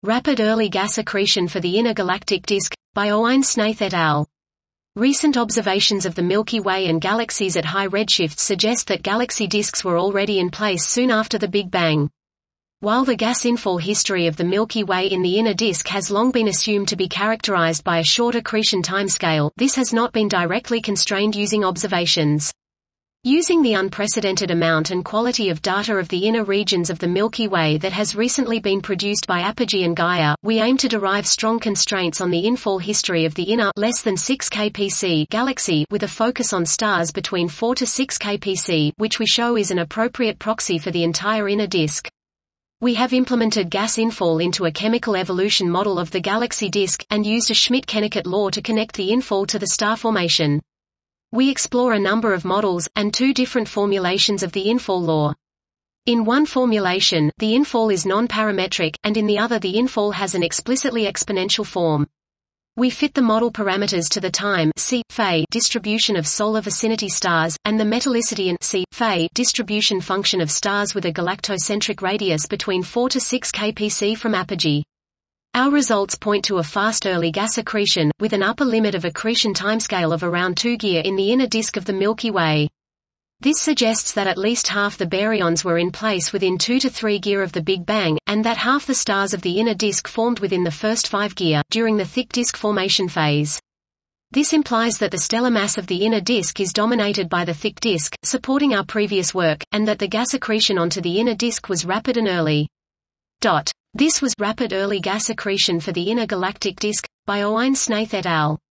Rapid early gas accretion for the inner galactic disk, by Owain Snaith et al. Recent observations of the Milky Way and galaxies at high redshifts suggest that galaxy disks were already in place soon after the Big Bang. While the gas infall history of the Milky Way in the inner disk has long been assumed to be characterized by a short accretion timescale, this has not been directly constrained using observations. Using the unprecedented amount and quality of data of the inner regions of the Milky Way that has recently been produced by Apogee and Gaia, we aim to derive strong constraints on the infall history of the inner less than 6 kpc galaxy with a focus on stars between 4 to 6 kpc, which we show is an appropriate proxy for the entire inner disk. We have implemented gas infall into a chemical evolution model of the galaxy disk, and used a Schmidt-Kennicut law to connect the infall to the star formation. We explore a number of models, and two different formulations of the infall law. In one formulation, the infall is non-parametric, and in the other the infall has an explicitly exponential form. We fit the model parameters to the time c-Fe distribution of solar vicinity stars, and the metallicity and c-Fe distribution function of stars with a galactocentric radius between 4 to 6 kpc from apogee. Our results point to a fast early gas accretion, with an upper limit of accretion timescale of around 2 GeA in the inner disk of the Milky Way. This suggests that at least half the baryons were in place within 2 to 3 GeA of the Big Bang, and that half the stars of the inner disk formed within the first 5 GeA, during the thick disk formation phase. This implies that the stellar mass of the inner disk is dominated by the thick disk, supporting our previous work, and that the gas accretion onto the inner disk was rapid and early. This was Rapid Early Gas Accretion for the Inner Galactic Disk, by Owain Snaith et al.